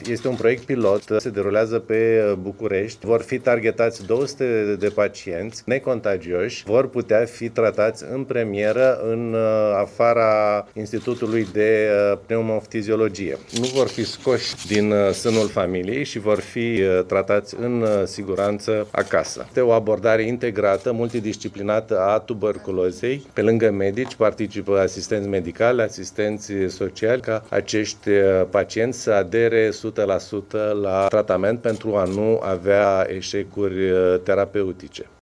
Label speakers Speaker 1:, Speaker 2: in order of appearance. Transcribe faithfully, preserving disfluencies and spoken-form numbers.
Speaker 1: Este un proiect pilot, se derulează pe București. Vor fi targetați două sute de pacienți necontagioși, vor putea fi tratați în premieră în afara Institutului de Pneumofiziologie. Nu vor fi scoși din sânul familiei și vor fi tratați în siguranță acasă. Este o abordare integrată, multidisciplinată a tuberculozei. Pe lângă medici participă asistenți medicali, asistenți sociali, ca acești pacienți să adere o sută la sută la tratament pentru a nu avea eșecuri terapeutice.